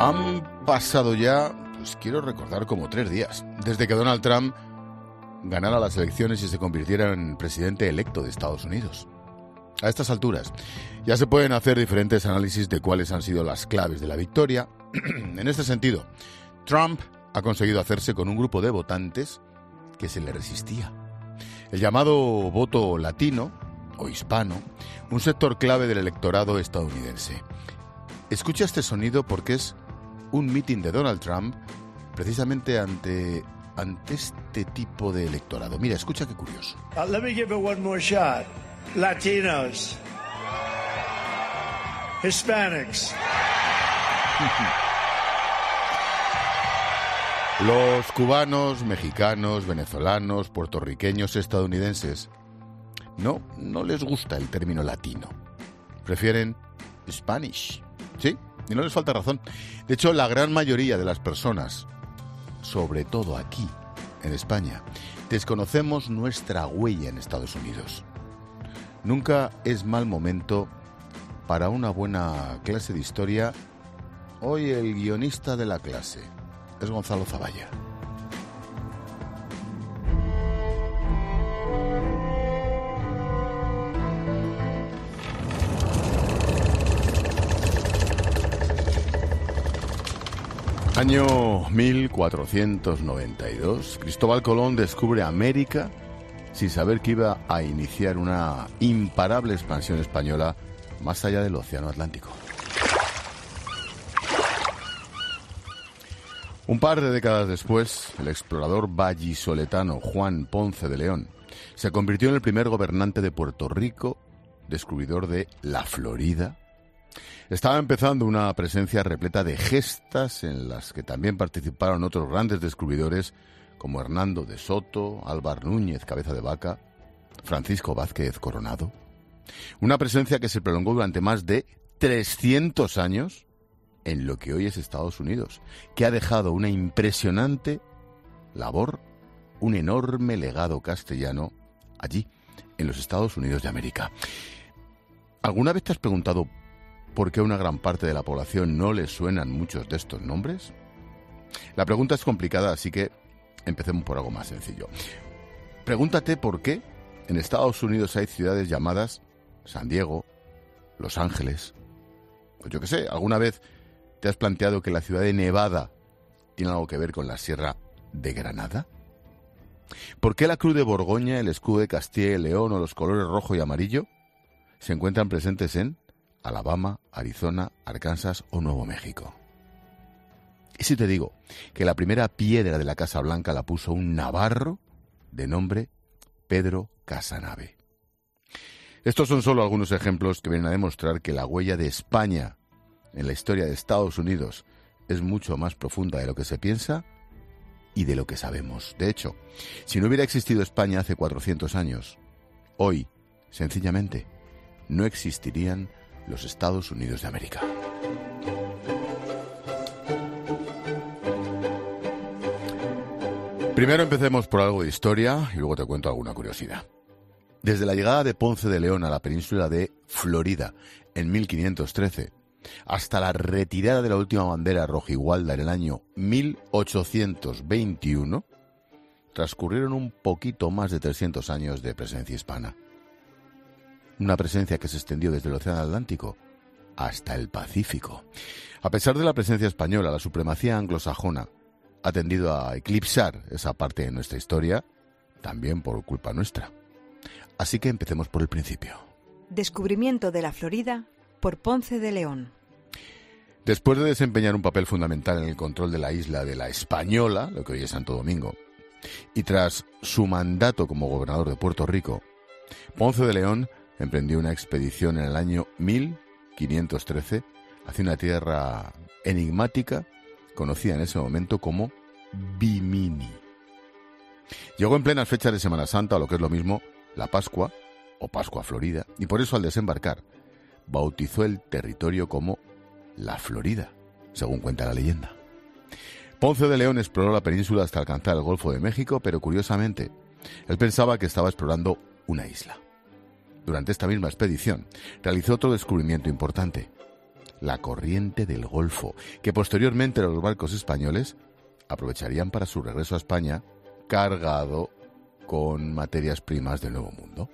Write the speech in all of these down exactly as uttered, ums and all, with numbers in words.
Han pasado ya, pues quiero recordar, como tres días, desde que Donald Trump ganara las elecciones y se convirtiera en presidente electo de Estados Unidos. A estas alturas, ya se pueden hacer diferentes análisis de cuáles han sido las claves de la victoria. En este sentido, Trump ha conseguido hacerse con un grupo de votantes que se le resistía. El llamado voto latino o hispano, un sector clave del electorado estadounidense. Escucha este sonido porque es un mitin de Donald Trump precisamente ante, ante este tipo de electorado. Mira, escucha qué curioso. Uh, let me give it one more shot. Latinos. Hispanics. Los cubanos, mexicanos, venezolanos, puertorriqueños, estadounidenses no, no les gusta el término latino. Prefieren Spanish. Sí, y no les falta razón. De hecho, la gran mayoría de las personas, sobre todo aquí, en España, desconocemos nuestra huella en Estados Unidos. Nunca es mal momento para una buena clase de historia. Hoy el guionista de la clase es Gonzalo Zavalla. Año mil cuatrocientos noventa y dos, Cristóbal Colón descubre América sin saber que iba a iniciar una imparable expansión española más allá del Océano Atlántico. Un par de décadas después, el explorador vallisoletano Juan Ponce de León se convirtió en el primer gobernante de Puerto Rico, descubridor de la Florida. Estaba empezando una presencia repleta de gestas en las que también participaron otros grandes descubridores como Hernando de Soto, Álvar Núñez Cabeza de Vaca, Francisco Vázquez Coronado. Una presencia que se prolongó durante más de trescientos años en lo que hoy es Estados Unidos, que ha dejado una impresionante labor, un enorme legado castellano allí, en los Estados Unidos de América. ¿Alguna vez te has preguntado por qué a una gran parte de la población no les suenan muchos de estos nombres? La pregunta es complicada, así que empecemos por algo más sencillo. Pregúntate por qué en Estados Unidos hay ciudades llamadas San Diego, Los Ángeles, o yo qué sé, ¿alguna vez te has planteado que la ciudad de Nevada tiene algo que ver con la Sierra de Granada? ¿Por qué la Cruz de Borgoña, el escudo de Castilla y León o los colores rojo y amarillo se encuentran presentes en Alabama, Arizona, Arkansas o Nuevo México? ¿Y si te digo que la primera piedra de la Casa Blanca la puso un navarro de nombre Pedro Casanave? Estos son solo algunos ejemplos que vienen a demostrar que la huella de España en la historia de Estados Unidos es mucho más profunda de lo que se piensa y de lo que sabemos. De hecho, si no hubiera existido España hace cuatrocientos años, hoy, sencillamente, no existirían los Estados Unidos de América. Primero empecemos por algo de historia y luego te cuento alguna curiosidad. Desde la llegada de Ponce de León a la península de Florida en mil quinientos trece hasta la retirada de la última bandera rojigualda en el año mil ochocientos veintiuno, transcurrieron un poquito más de trescientos años de presencia hispana. Una presencia que se extendió desde el Océano Atlántico hasta el Pacífico. A pesar de la presencia española, la supremacía anglosajona ha tendido a eclipsar esa parte de nuestra historia, también por culpa nuestra. Así que empecemos por el principio. Descubrimiento de la Florida por Ponce de León. Después de desempeñar un papel fundamental en el control de la isla de la Española, lo que hoy es Santo Domingo, y tras su mandato como gobernador de Puerto Rico, Ponce de León emprendió una expedición en el año mil quinientos trece hacia una tierra enigmática conocida en ese momento como Bimini. Llegó en plenas fechas de Semana Santa, o lo que es lo mismo, la Pascua, o Pascua Florida, y por eso al desembarcar bautizó el territorio como la Florida, según cuenta la leyenda. Ponce de León exploró la península hasta alcanzar el Golfo de México, pero curiosamente, él pensaba que estaba explorando una isla. Durante esta misma expedición, realizó otro descubrimiento importante: la corriente del Golfo, que posteriormente los barcos españoles aprovecharían para su regreso a España cargado con materias primas del Nuevo Mundo.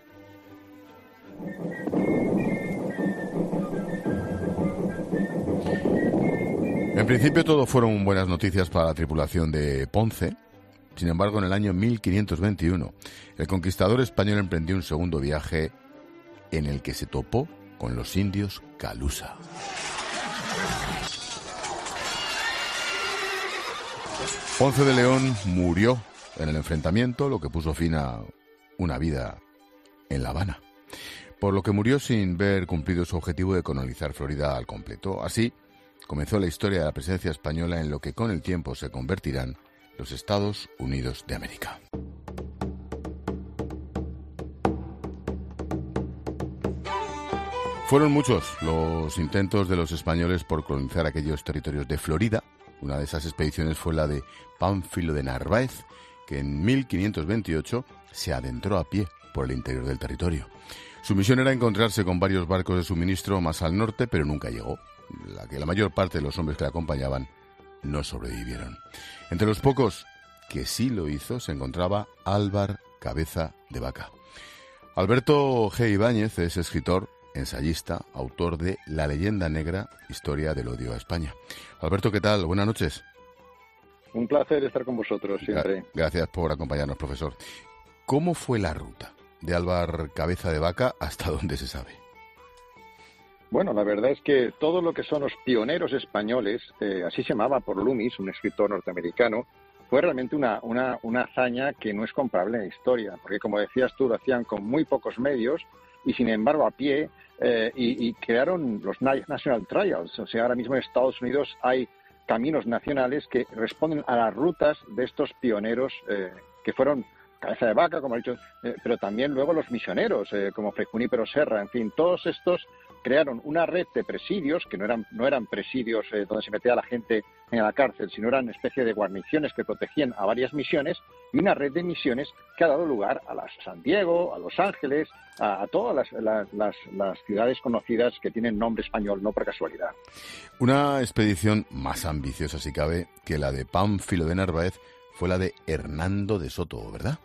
En principio todo fueron buenas noticias para la tripulación de Ponce. Sin embargo, en el año mil quinientos veintiuno, el conquistador español emprendió un segundo viaje en el que se topó con los indios Calusa. Ponce de León murió en el enfrentamiento, lo que puso fin a una vida en La Habana, por lo que murió sin ver cumplido su objetivo de colonizar Florida al completo. Así comenzó la historia de la presencia española en lo que con el tiempo se convertirán los Estados Unidos de América. Fueron muchos los intentos de los españoles por colonizar aquellos territorios de Florida. Una de esas expediciones fue la de Pánfilo de Narváez, que en mil quinientos veintiocho se adentró a pie por el interior del territorio. Su misión era encontrarse con varios barcos de suministro más al norte, pero nunca llegó. La que la mayor parte de los hombres que le acompañaban no sobrevivieron. Entre los pocos que sí lo hizo se encontraba Álvar Cabeza de Vaca. Alberto G. Ibáñez es escritor, ensayista, autor de La leyenda negra, historia del odio a España. Alberto, ¿qué tal? Buenas noches. Un placer estar con vosotros siempre. Gracias por acompañarnos, profesor. ¿Cómo fue la ruta de Álvar Cabeza de Vaca hasta dónde se sabe? Bueno, la verdad es que todo lo que son los pioneros españoles, eh, así se llamaba por Loomis, un escritor norteamericano, fue realmente una, una, una hazaña que no es comparable en la historia, porque como decías tú, lo hacían con muy pocos medios y sin embargo a pie, eh, y, y crearon los National Trials. O sea, ahora mismo en Estados Unidos hay caminos nacionales que responden a las rutas de estos pioneros eh, que fueron Cabeza de Vaca, como he dicho, eh, pero también luego los misioneros, eh, como Fray Junípero Serra, en fin, todos estos crearon una red de presidios, que no eran, no eran presidios eh, donde se metía la gente en la cárcel, sino eran una especie de guarniciones que protegían a varias misiones, y una red de misiones que ha dado lugar a las San Diego, a Los Ángeles, a, a todas las, las, las, las ciudades conocidas que tienen nombre español, no por casualidad. Una expedición más ambiciosa, si cabe, que la de Pánfilo de Narváez fue la de Hernando de Soto, ¿verdad?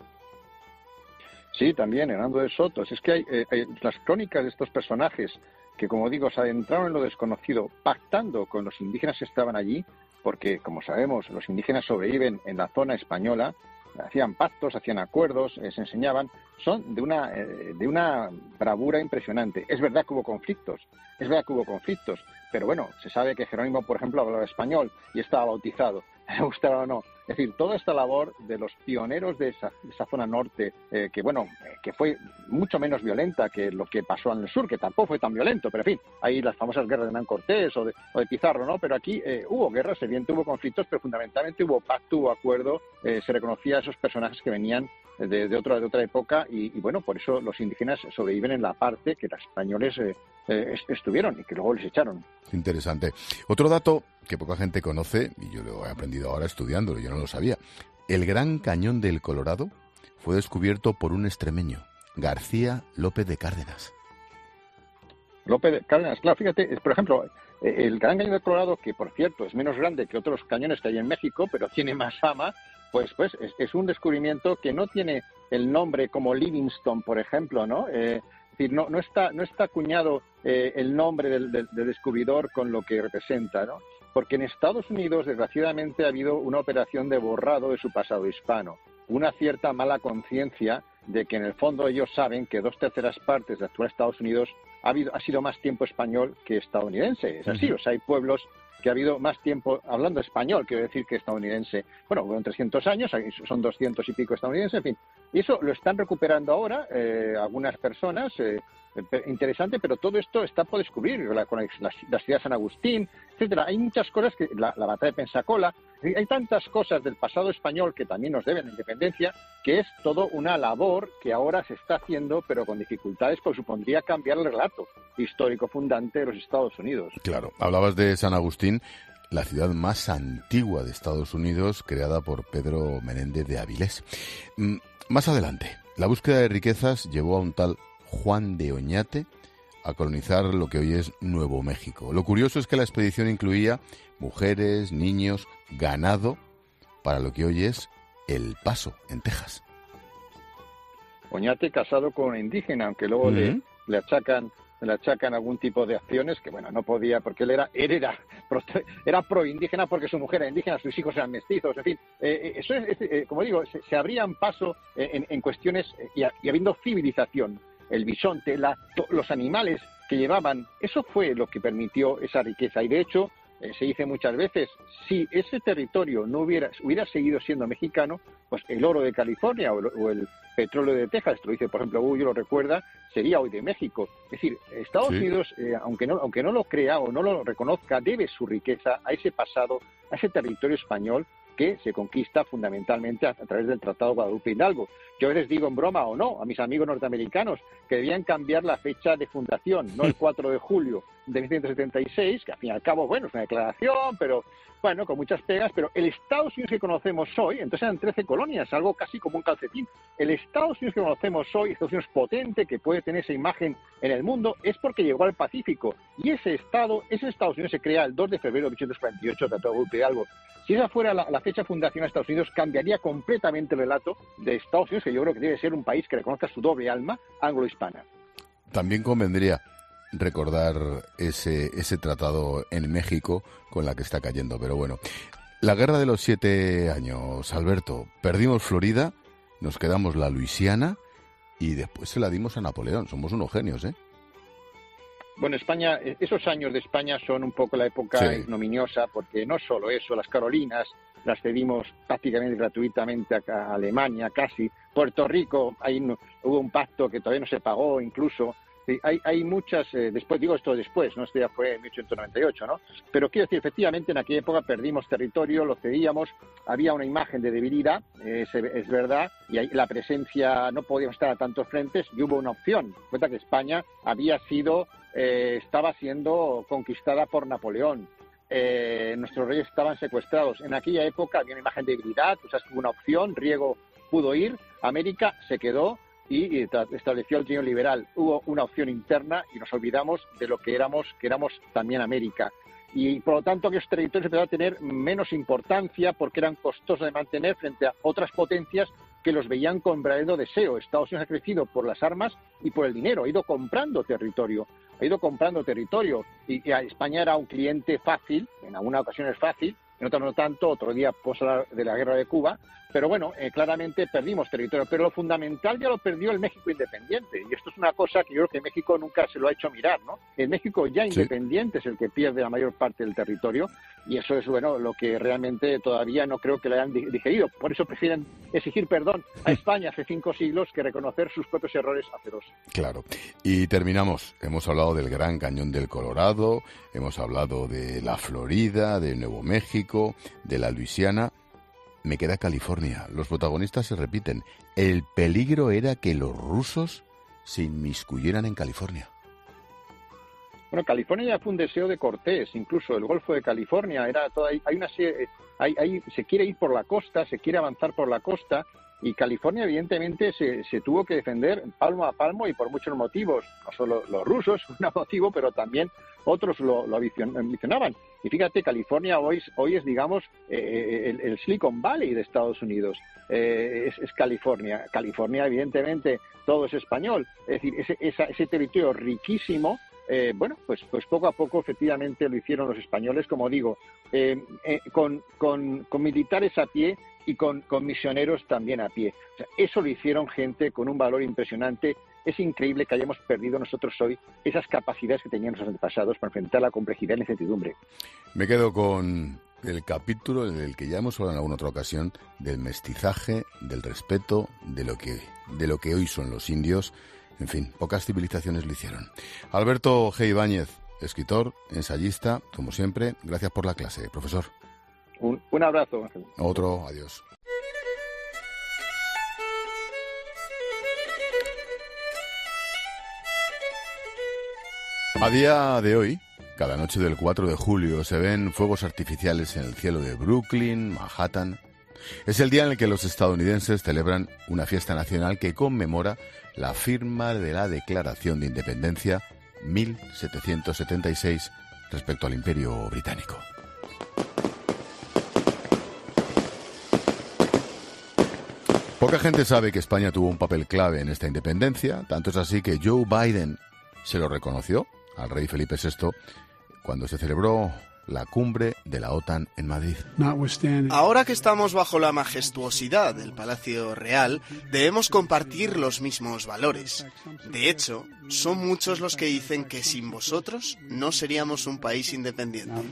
Sí, también Hernando de Soto. Es que hay, eh, hay las crónicas de estos personajes que, como digo, se adentraron en lo desconocido, pactando con los indígenas que estaban allí, porque, como sabemos, los indígenas sobreviven en la zona española, hacían pactos, hacían acuerdos, eh, se enseñaban, son de una, eh, de una bravura impresionante. Es verdad que hubo conflictos, es verdad que hubo conflictos, pero bueno, se sabe que Jerónimo, por ejemplo, hablaba español y estaba bautizado, le gustaba o no. Es decir, toda esta labor de los pioneros de esa, de esa zona norte, eh, que bueno, eh, que fue mucho menos violenta que lo que pasó en el sur, que tampoco fue tan violento, pero en fin, hay las famosas guerras de Hernán Cortés o de, o de Pizarro, ¿no? Pero aquí eh, hubo guerras, evidentemente hubo conflictos, pero fundamentalmente hubo pacto, hubo acuerdo, eh, se reconocía a esos personajes que venían de, de, otra, de otra época y, y bueno, por eso los indígenas sobreviven en la parte que los españoles eh, eh, estuvieron y que luego les echaron. Interesante. Otro dato que poca gente conoce, y yo lo he aprendido ahora estudiándolo, yo no lo sabía. El Gran Cañón del Colorado fue descubierto por un extremeño, García López de Cárdenas. López de Cárdenas, claro, fíjate, por ejemplo, el Gran Cañón del Colorado, que por cierto es menos grande que otros cañones que hay en México, pero tiene más fama, pues pues es, es un descubrimiento que no tiene el nombre como Livingstone, por ejemplo, ¿no? Eh, es decir, no, no está no está acuñado eh, el nombre del, del, del descubridor con lo que representa, ¿no? Porque en Estados Unidos, desgraciadamente, ha habido una operación de borrado de su pasado hispano, una cierta mala conciencia de que en el fondo ellos saben que dos terceras partes de actual Estados Unidos ha, habido, ha sido más tiempo español que estadounidense. Es así, uh-huh. O sea, hay pueblos que ha habido más tiempo hablando español, quiero decir, que estadounidense. Bueno, fueron trescientos años, son doscientos y pico estadounidenses, en fin. Y eso lo están recuperando ahora eh, algunas personas, eh, interesante, pero todo esto está por descubrir, la, con la, la ciudad de San Agustín, etcétera. Hay muchas cosas, que la, la batalla de Pensacola, hay tantas cosas del pasado español que también nos deben la independencia, que es todo una labor que ahora se está haciendo, pero con dificultades, porque supondría cambiar el relato histórico fundante de los Estados Unidos. Claro, hablabas de San Agustín, la ciudad más antigua de Estados Unidos, creada por Pedro Menéndez de Avilés. Más adelante, la búsqueda de riquezas llevó a un tal Juan de Oñate a colonizar lo que hoy es Nuevo México. Lo curioso es que la expedición incluía mujeres, niños, ganado, para lo que hoy es El Paso, en Texas. Oñate casado con una indígena, aunque luego uh-huh. le, le achacan le achacan algún tipo de acciones que, bueno, no podía, porque él era él era pro, era pro-indígena porque su mujer era indígena, sus hijos eran mestizos, en fin. Eh, eso es, eh, como digo, se, se abrían paso en, en cuestiones y, y habiendo civilización. El bisonte, la, los animales que llevaban, eso fue lo que permitió esa riqueza. Y de hecho, eh, se dice muchas veces, si ese territorio no hubiera, hubiera seguido siendo mexicano, pues el oro de California o el, o el petróleo de Texas, esto lo dice, por ejemplo, Hugo lo recuerda, sería hoy de México. Es decir, Estados sí. Unidos, eh, aunque no aunque no lo crea o no lo reconozca, debe su riqueza a ese pasado, a ese territorio español que se conquista fundamentalmente a, a través del Tratado Guadalupe Hidalgo. Yo les digo en broma o no a mis amigos norteamericanos que debían cambiar la fecha de fundación, no el cuatro de julio de mil setecientos setenta y seis, que al fin y al cabo, bueno, es una declaración, pero bueno, con muchas pegas, pero el Estados Unidos que conocemos hoy, entonces eran trece colonias, algo casi como un calcetín. El Estados Unidos que conocemos hoy, Estados Unidos potente, que puede tener esa imagen en el mundo, es porque llegó al Pacífico. Y ese Estado, ese Estados Unidos se crea el dos de febrero de mil ochocientos cuarenta y ocho, Tratado de Guadalupe Hidalgo. Si esa fuera la, la fecha fundacional de Estados Unidos, cambiaría completamente el relato de Estados Unidos, que yo creo que debe ser un país que reconozca su doble alma anglo-hispana. También convendría recordar ese, ese tratado en México con la que está cayendo, pero bueno. La guerra de los siete años, Alberto, perdimos Florida, nos quedamos la Luisiana y después se la dimos a Napoleón. Somos unos genios, ¿eh? Bueno, España, esos años de España son un poco la época sí. ignominiosa, porque no solo eso, las Carolinas las cedimos prácticamente gratuitamente a Alemania, casi. Puerto Rico, ahí no, hubo un pacto que todavía no se pagó, incluso. Sí, hay, hay muchas, eh, después digo esto después, ¿no? Esto ya fue en mil ochocientos noventa y ocho, ¿no? Pero quiero decir, efectivamente, en aquella época perdimos territorio, lo cedíamos, había una imagen de debilidad, eh, es, es verdad, y ahí la presencia, no podíamos estar a tantos frentes, y hubo una opción. Cuenta que España había sido, eh, estaba siendo conquistada por Napoleón. Eh, nuestros reyes estaban secuestrados. En aquella época había una imagen de debilidad, o sea, hubo una opción, Riego pudo ir, América se quedó, y estableció el trienio liberal. Hubo una opción interna y nos olvidamos de lo que éramos, que éramos también América. Y por lo tanto aquellos territorios empezaron a tener menos importancia porque eran costosos de mantener frente a otras potencias que los veían con verdadero deseo. Estados Unidos ha crecido por las armas y por el dinero, ha ido comprando territorio, ha ido comprando territorio. Y, y a España era un cliente fácil, en algunas ocasiones fácil, en otras no tanto, otro día puedo hablar de la guerra de Cuba, pero bueno, eh, claramente perdimos territorio, pero lo fundamental ya lo perdió el México independiente, y esto es una cosa que yo creo que México nunca se lo ha hecho mirar, ¿no? El México ya independiente sí. es el que pierde la mayor parte del territorio, y eso es, bueno, lo que realmente todavía no creo que lo hayan digerido, por eso prefieren exigir perdón a España hace cinco siglos que reconocer sus propios errores hace dos. Claro, y terminamos, hemos hablado del Gran Cañón del Colorado, hemos hablado de la Florida, de Nuevo México, de la Luisiana. Me queda California. Los protagonistas se repiten. El peligro era que los rusos se inmiscuyeran en California. Bueno, California ya fue un deseo de Cortés, incluso el Golfo de California era toda, hay una hay, hay, se quiere ir por la costa, se quiere avanzar por la costa, y California evidentemente se, se tuvo que defender palmo a palmo y por muchos motivos, no solo los rusos, un motivo, pero también otros lo, lo ambicionaban. Y fíjate, California hoy, hoy es, digamos, eh, el, el Silicon Valley de Estados Unidos, eh, es, es California. California, evidentemente, todo es español, es decir, ese, esa, ese territorio riquísimo. Eh, bueno, pues, pues poco a poco efectivamente lo hicieron los españoles, como digo, eh, eh, con, con, con militares a pie y con, con misioneros también a pie. O sea, eso lo hicieron gente con un valor impresionante. Es increíble que hayamos perdido nosotros hoy esas capacidades que tenían nuestros antepasados para enfrentar la complejidad y la incertidumbre. Me quedo con el capítulo en el que ya hemos hablado en alguna otra ocasión del mestizaje, del respeto, de lo que, de lo que hoy son los indios. En fin, pocas civilizaciones lo hicieron. Alberto G. Ibáñez, escritor, ensayista, como siempre, gracias por la clase, profesor. Un, un abrazo. Otro, adiós. A día de hoy, cada noche del cuatro de julio se ven fuegos artificiales en el cielo de Brooklyn, Manhattan. Es el día en el que los estadounidenses celebran una fiesta nacional que conmemora la firma de la Declaración de Independencia mil setecientos setenta y seis respecto al Imperio Británico. Poca gente sabe que España tuvo un papel clave en esta independencia, tanto es así que Joe Biden se lo reconoció al rey Felipe sexto cuando se celebró la cumbre de la OTAN en Madrid. Ahora que estamos bajo la majestuosidad del Palacio Real, debemos compartir los mismos valores. De hecho, son muchos los que dicen que sin vosotros no seríamos un país independiente.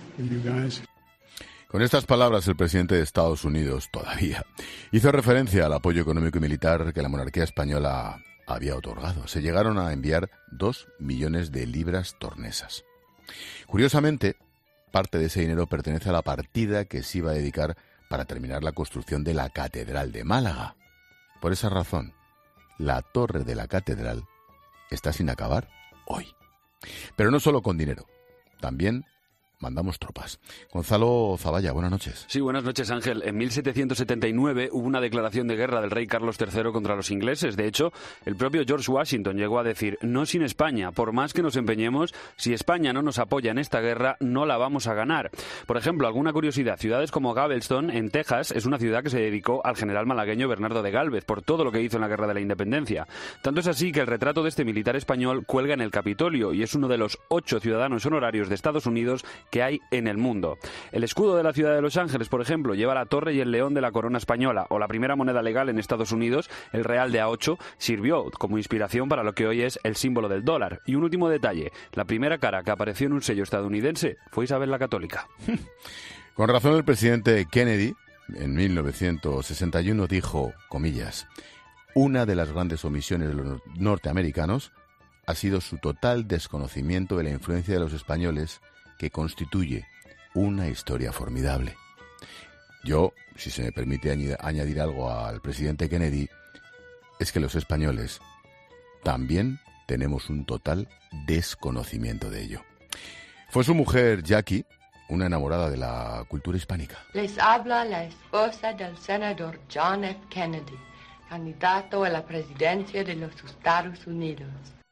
Con estas palabras, el presidente de Estados Unidos, todavía, hizo referencia al apoyo económico y militar que la monarquía española había otorgado. Se llegaron a enviar dos millones de libras tornesas. Curiosamente, parte de ese dinero pertenece a la partida que se iba a dedicar para terminar la construcción de la Catedral de Málaga. Por esa razón, la torre de la catedral está sin acabar hoy. Pero no solo con dinero, también mandamos tropas. Gonzalo Zavalla, buenas noches. Sí, buenas noches, Ángel. En mil setecientos setenta y nueve hubo una declaración de guerra del rey Carlos tercero contra los ingleses. De hecho, el propio George Washington llegó a decir: no sin España, por más que nos empeñemos, si España no nos apoya en esta guerra, no la vamos a ganar. Por ejemplo, alguna curiosidad, ciudades como Galveston, en Texas, es una ciudad que se dedicó al general malagueño Bernardo de Gálvez por todo lo que hizo en la guerra de la independencia. Tanto es así que el retrato de este militar español cuelga en el Capitolio y es uno de los ocho ciudadanos honorarios de Estados Unidos que hay en el mundo. El escudo de la ciudad de Los Ángeles, por ejemplo, lleva la torre y el león de la corona española, o la primera moneda legal en Estados Unidos, el real de A ocho, sirvió como inspiración para lo que hoy es el símbolo del dólar. Y un último detalle, la primera cara que apareció en un sello estadounidense fue Isabel la Católica. Con razón, el presidente Kennedy, en mil novecientos sesenta y uno, dijo, comillas, una de las grandes omisiones de los norteamericanos ha sido su total desconocimiento de la influencia de los españoles, que constituye una historia formidable. Yo, si se me permite añadir algo al presidente Kennedy, es que los españoles también tenemos un total desconocimiento de ello. Fue su mujer, Jackie, una enamorada de la cultura hispánica. Les habla la esposa del senador John F. Kennedy, candidato a la presidencia de los Estados Unidos.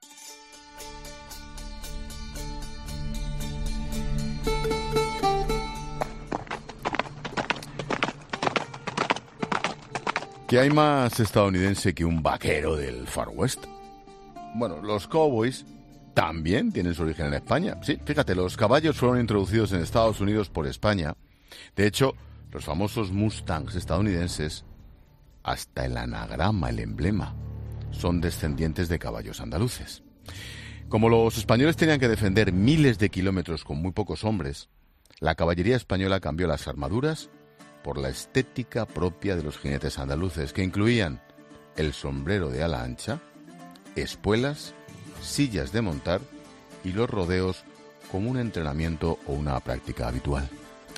¿Qué hay más estadounidense que un vaquero del Far West? Bueno, los cowboys también tienen su origen en España. Sí, fíjate, los caballos fueron introducidos en Estados Unidos por España. De hecho, los famosos Mustangs estadounidenses, hasta el anagrama, el emblema, son descendientes de caballos andaluces. Como los españoles tenían que defender miles de kilómetros con muy pocos hombres, la caballería española cambió las armaduras por la estética propia de los jinetes andaluces, que incluían el sombrero de ala ancha, espuelas, sillas de montar y los rodeos como un entrenamiento o una práctica habitual.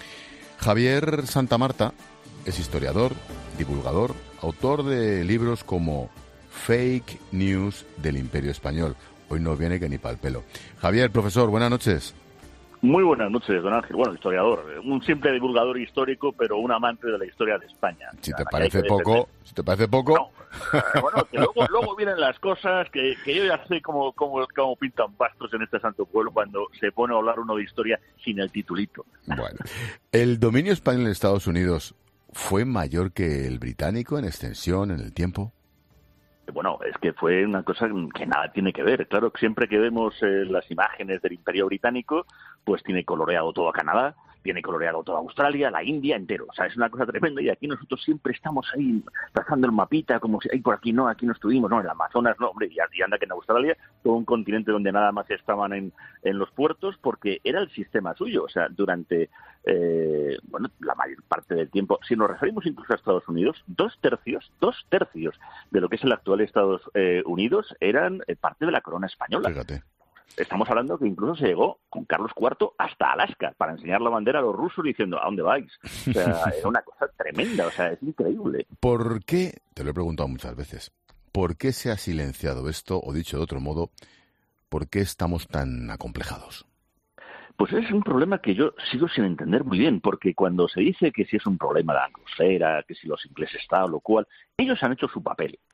Javier Santamarta es historiador, divulgador, autor de libros como Fake News del Imperio Español. Hoy no viene que ni pa'l pelo. Javier, profesor, buenas noches. Muy buenas noches, don Ángel. Bueno, historiador, un simple divulgador histórico, pero un amante de la historia de España. Si te parece poco, si te parece poco... No. Eh, bueno, que luego, luego vienen las cosas que, que yo ya sé cómo, cómo, cómo pintan pastos en este santo pueblo cuando se pone a hablar uno de historia sin el titulito. Bueno, ¿el dominio español en Estados Unidos fue mayor que el británico en extensión, en el tiempo? Bueno, es que fue una cosa que nada tiene que ver. Claro, siempre que vemos eh, las imágenes del Imperio Británico, pues tiene coloreado todo Canadá, tiene coloreado toda Australia, la India entero. O sea, es una cosa tremenda y aquí nosotros siempre estamos ahí trazando el mapita, como si, ay, por aquí no, aquí no estuvimos, no, en el Amazonas no, hombre, y anda que en Australia, todo un continente donde nada más estaban en, en los puertos, porque era el sistema suyo. O sea, durante, eh, bueno, la mayor parte del tiempo, si nos referimos incluso a Estados Unidos, dos tercios, dos tercios de lo que es el actual Estados eh, Unidos eran eh, parte de la corona española. Fíjate. Estamos hablando que incluso se llegó con Carlos cuarto hasta Alaska para enseñar la bandera a los rusos diciendo ¿a dónde vais? O sea, era una cosa tremenda, o sea, es increíble. ¿Por qué, te lo he preguntado muchas veces, por qué se ha silenciado esto, o dicho de otro modo, por qué estamos tan acomplejados? Pues es un problema que yo sigo sin entender muy bien, porque cuando se dice que si es un problema de la grosera, que si los ingleses tal o cual, ellos han hecho su papel.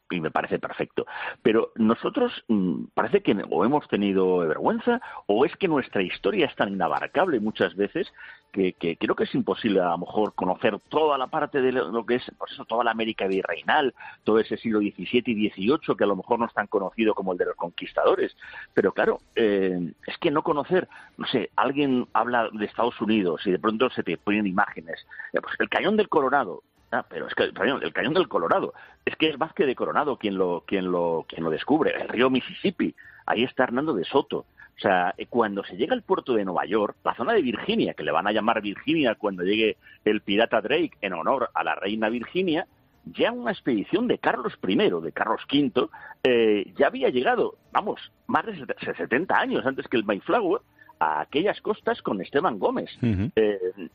y me parece perfecto. Pero nosotros mmm, parece que o hemos tenido vergüenza o es que nuestra historia es tan inabarcable muchas veces que, que creo que es imposible a lo mejor conocer toda la parte de lo que es, por eso toda la América virreinal, todo ese siglo diecisiete y dieciocho que a lo mejor no es tan conocido como el de los conquistadores. Pero claro, eh, es que no conocer, no sé, alguien habla de Estados Unidos y de pronto se te ponen imágenes. Eh, pues el Cañón del Colorado. Ah, pero es que el cañón, el cañón del Colorado, es que es Vázquez de Coronado quien lo, quien lo, quien lo descubre, el río Mississippi, ahí está Hernando de Soto. O sea, cuando se llega al puerto de Nueva York, la zona de Virginia, que le van a llamar Virginia cuando llegue el pirata Drake en honor a la reina Virginia, ya una expedición de Carlos primero, de Carlos quinto, eh, ya había llegado, vamos, más de setenta años antes que el Mayflower, a aquellas costas con Esteban Gómez. Uh-huh. eh,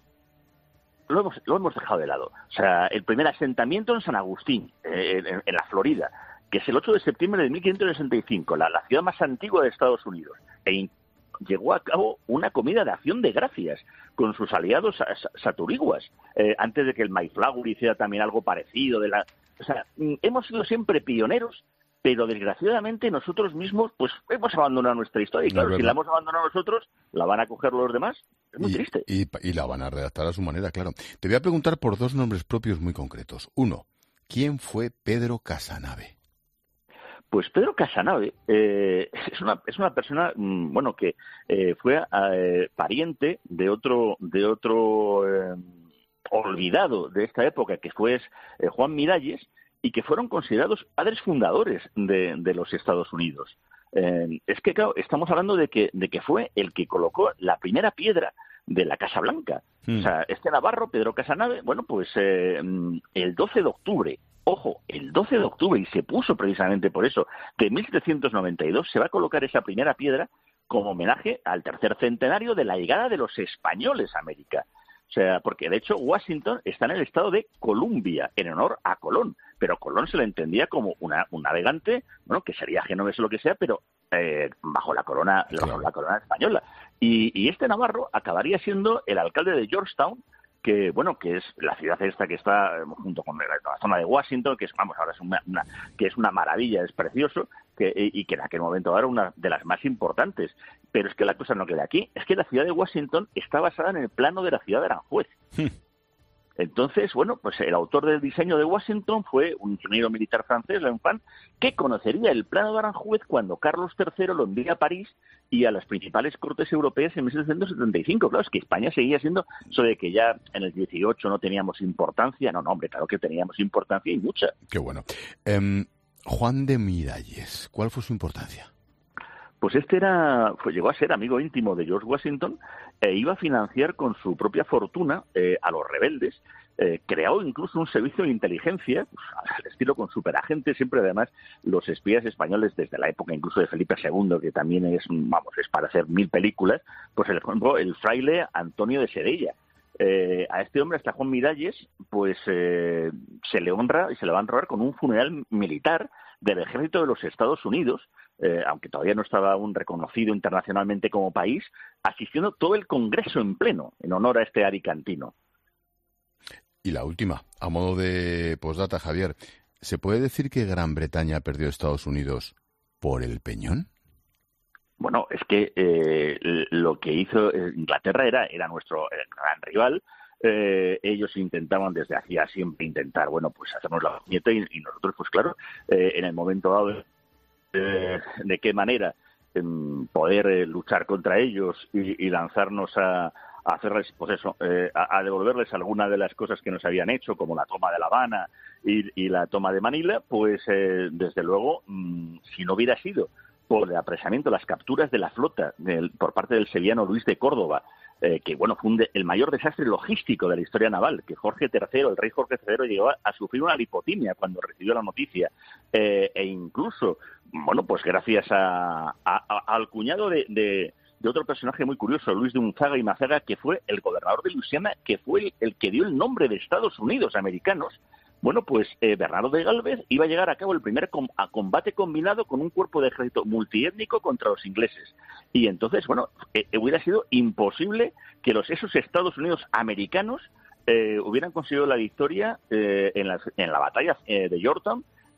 Lo hemos, lo hemos dejado de lado. O sea, el primer asentamiento en San Agustín, eh, en, en la Florida, que es el ocho de septiembre de mil quinientos sesenta y cinco, la, la ciudad más antigua de Estados Unidos. E llevó a cabo una comida de acción de gracias con sus aliados saturiguas, eh, antes de que el Mayflower hiciera también algo parecido. De la, o sea, hemos sido siempre pioneros, pero desgraciadamente nosotros mismos pues hemos abandonado nuestra historia. Y claro, no, si la hemos abandonado nosotros, ¿la van a coger los demás? Es muy y, triste. Y, y la van a redactar a su manera, claro. Te voy a preguntar por dos nombres propios muy concretos. Uno, ¿quién fue Pedro Casanave? Pues Pedro Casanave eh, es una es una persona mmm, bueno que eh, fue eh, pariente de otro de otro eh, olvidado de esta época que fue eh, Juan Miralles, y que fueron considerados padres fundadores de, de los Estados Unidos. Eh, es que, claro, estamos hablando de que, de que fue el que colocó la primera piedra de la Casa Blanca. Mm. O sea, este navarro, Pedro Casanave, bueno, pues eh, el doce de octubre, ojo, el doce de octubre, y se puso precisamente por eso, de mil setecientos noventa y dos, se va a colocar esa primera piedra como homenaje al tercer centenario de la llegada de los españoles a América. O sea, porque de hecho Washington está en el estado de Columbia, en honor a Colón. Pero Colón se le entendía como una, un navegante, bueno, que sería genovés o lo que sea, pero eh, bajo la corona, claro. la, la corona española. Y, y este navarro acabaría siendo el alcalde de Georgetown, que bueno, que es la ciudad esta que está eh, junto con la, la zona de Washington, que es, vamos, ahora es una, una que es una maravilla, es precioso, que, y que en aquel momento era una de las más importantes. Pero es que la cosa no queda aquí, es que la ciudad de Washington está basada en el plano de la ciudad de Aranjuez. Entonces, bueno, pues el autor del diseño de Washington fue un ingeniero militar francés, L'Enfant, que conocería el plano de Aranjuez cuando Carlos tercero lo envía a París y a las principales cortes europeas en mil setecientos setenta y cinco. Claro, es que España seguía siendo eso de que ya en el dieciocho no teníamos importancia. No, no, hombre, claro que teníamos importancia y mucha. Qué bueno. Um, Juan de Miralles, ¿cuál fue su importancia? Pues este era, pues llegó a ser amigo íntimo de George Washington e iba a financiar con su propia fortuna eh, a los rebeldes. Eh, creó incluso un servicio de inteligencia, pues, al estilo con superagentes, siempre además los espías españoles desde la época incluso de Felipe segundo, que también es, vamos, es para hacer mil películas, pues el, por ejemplo, el fraile Antonio de Sedella. Eh, a este hombre, hasta Juan Miralles, pues eh, se le honra y se le va a honrar con un funeral militar del ejército de los Estados Unidos, eh, aunque todavía no estaba aún reconocido internacionalmente como país, asistiendo todo el Congreso en pleno, en honor a este aricantino. Y la última, a modo de postdata, Javier, ¿se puede decir que Gran Bretaña perdió a Estados Unidos por el Peñón? Bueno, es que eh, lo que hizo Inglaterra era, era nuestro eh, gran rival. Eh, ellos intentaban desde hacía siempre intentar, bueno, pues hacernos la puñeta y, y nosotros, pues claro, eh, en el momento dado, eh, de qué manera eh, poder eh, luchar contra ellos y, y lanzarnos a, a hacerles, pues eso, eh, a, a devolverles alguna de las cosas que nos habían hecho, como la toma de La Habana y, y la toma de Manila, pues eh, desde luego, mmm, si no hubiera sido por el apresamiento, las capturas de la flota del, por parte del sevillano Luis de Córdoba, eh, que bueno, fue un de, el mayor desastre logístico de la historia naval, que Jorge tercero, el rey Jorge tercero, llegó a, a sufrir una lipotimia cuando recibió la noticia, eh, e incluso, bueno, pues gracias a, a, a, al cuñado de, de, de otro personaje muy curioso, Luis de Unzaga y Mazaga, que fue el gobernador de Luisiana, que fue el, el que dio el nombre de Estados Unidos americanos. Bueno, pues eh, Bernardo de Gálvez iba a llegar a cabo el primer com- a combate combinado con un cuerpo de ejército multiétnico contra los ingleses. Y entonces, bueno, eh, hubiera sido imposible que los esos Estados Unidos americanos eh, hubieran conseguido la victoria eh, en, las, en la batalla eh, de Yorktown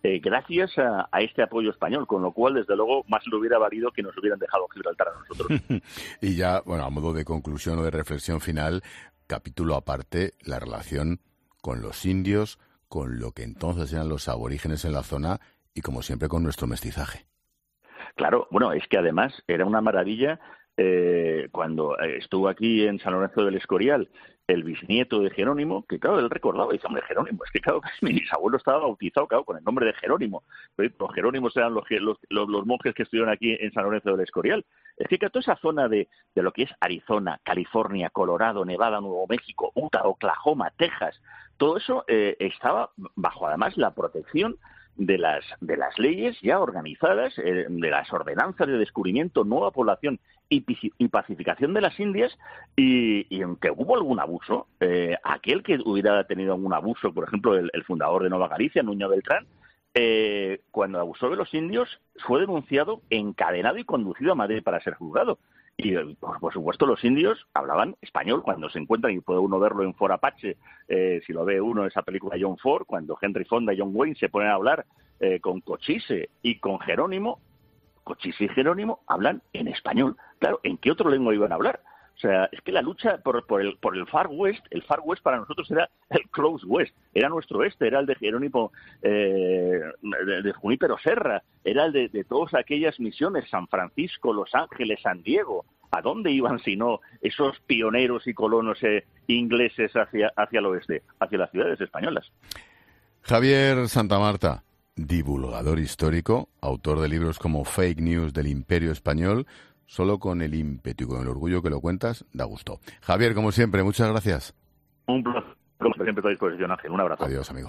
eh, gracias a, a este apoyo español, con lo cual, desde luego, más le hubiera valido que nos hubieran dejado Gibraltar a nosotros. Y ya, bueno, a modo de conclusión o de reflexión final, capítulo aparte, la relación con los indios, con lo que entonces eran los aborígenes en la zona y, como siempre, con nuestro mestizaje. Claro, bueno, es que además era una maravilla eh, cuando estuvo aquí en San Lorenzo del Escorial el bisnieto de Jerónimo, que claro, él recordaba, dice, hombre, Jerónimo, es que claro, mi bisabuelo estaba bautizado, claro, con el nombre de Jerónimo. Los Jerónimos eran los, los, los, los monjes que estuvieron aquí en San Lorenzo del Escorial. Es decir, que toda esa zona de, de lo que es Arizona, California, Colorado, Nevada, Nuevo México, Utah, Oklahoma, Texas, todo eso eh, estaba bajo además la protección de las de las leyes ya organizadas, eh, de las ordenanzas de descubrimiento, nueva población y, y pacificación de las Indias, y, y aunque hubo algún abuso, eh, aquel que hubiera tenido algún abuso, por ejemplo, el, el fundador de Nueva Galicia, Nuño Beltrán, eh, cuando abusó de los indios, fue denunciado, encadenado y conducido a Madrid para ser juzgado. Y, por, por supuesto, los indios hablaban español cuando se encuentran, y puede uno verlo en Fort Apache, eh, si lo ve uno en esa película John Ford, cuando Henry Fonda y John Wayne se ponen a hablar eh, con Cochise y con Jerónimo, Cochise y Jerónimo hablan en español. Claro, ¿en qué otro lengua iban a hablar? O sea, es que la lucha por, por, el, por el Far West, el Far West para nosotros era el Close West, era nuestro este, era el de Jerónimo, eh, de, de Junípero Serra, era el de, de todas aquellas misiones, San Francisco, Los Ángeles, San Diego. ¿A dónde iban si no esos pioneros y colonos eh, ingleses hacia, hacia el oeste, hacia las ciudades españolas? Javier Santamarta, divulgador histórico, autor de libros como Fake News del Imperio Español. Solo con el ímpetu y con el orgullo que lo cuentas, da gusto. Javier, como siempre, muchas gracias. Un placer, como siempre, a tu disposición, Ángel. Un abrazo. Adiós, amigo.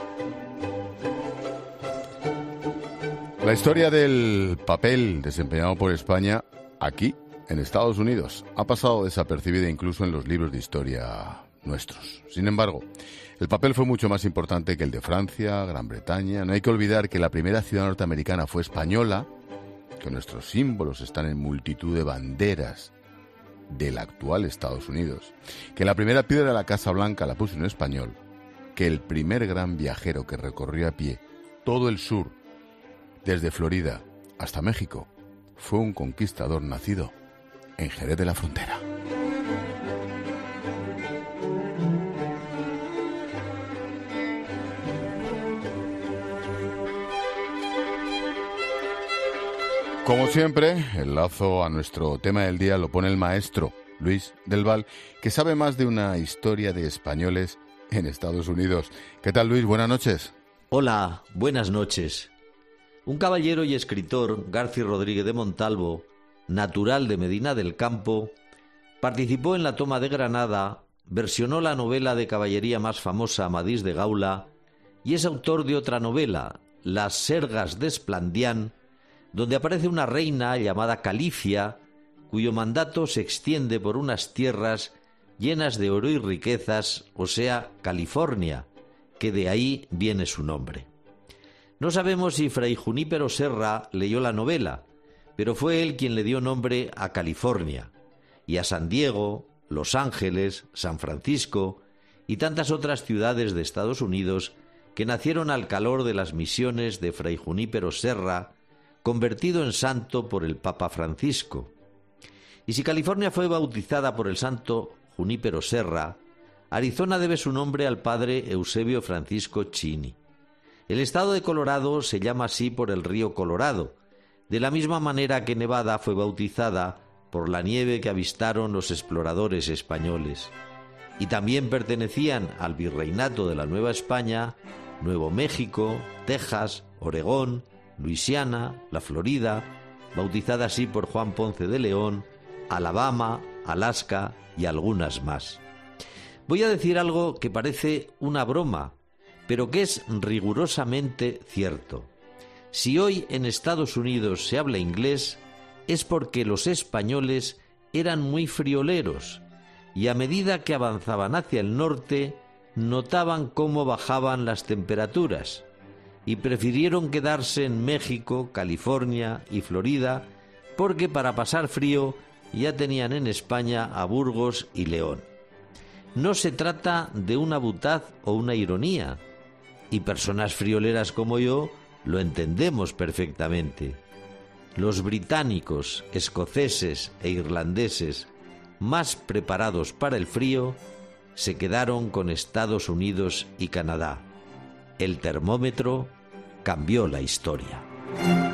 La historia del papel desempeñado por España aquí, en Estados Unidos, ha pasado desapercibida incluso en los libros de historia nuestros. Sin embargo, el papel fue mucho más importante que el de Francia, Gran Bretaña. No hay que olvidar que la primera ciudad norteamericana fue española, que nuestros símbolos están en multitud de banderas del actual Estados Unidos, que la primera piedra de la Casa Blanca la puso un español, que el primer gran viajero que recorrió a pie todo el sur, desde Florida hasta México, fue un conquistador nacido en Jerez de la Frontera. Como siempre, el lazo a nuestro tema del día lo pone el maestro Luis del Val, que sabe más de una historia de españoles en Estados Unidos. ¿Qué tal, Luis? Buenas noches. Hola, buenas noches. Un caballero y escritor, Garci Rodríguez de Montalvo, natural de Medina del Campo, participó en la toma de Granada, versionó la novela de caballería más famosa, Amadís de Gaula, y es autor de otra novela, Las Sergas de Esplandián, donde aparece una reina llamada Calicia, cuyo mandato se extiende por unas tierras llenas de oro y riquezas, o sea, California, que de ahí viene su nombre. No sabemos si Fray Junípero Serra leyó la novela, pero fue él quien le dio nombre a California, y a San Diego, Los Ángeles, San Francisco y tantas otras ciudades de Estados Unidos que nacieron al calor de las misiones de Fray Junípero Serra, convertido en santo por el Papa Francisco. Y si California fue bautizada por el santo Junípero Serra, Arizona debe su nombre al padre Eusebio Francisco Chini. El estado de Colorado se llama así por el río Colorado, de la misma manera que Nevada fue bautizada por la nieve que avistaron los exploradores españoles. Y también pertenecían al virreinato de la Nueva España, Nuevo México, Texas, Oregón, Luisiana, la Florida, bautizada así por Juan Ponce de León, Alabama, Alaska y algunas más. Voy a decir algo que parece una broma, pero que es rigurosamente cierto. Si hoy en Estados Unidos se habla inglés, es porque los españoles eran muy frioleros y a medida que avanzaban hacia el norte, notaban cómo bajaban las temperaturas y prefirieron quedarse en México, California y Florida porque para pasar frío ya tenían en España a Burgos y León. No se trata de una butad o una ironía, y personas frioleras como yo lo entendemos perfectamente. Los británicos, escoceses e irlandeses, más preparados para el frío, se quedaron con Estados Unidos y Canadá. El termómetro cambió la historia.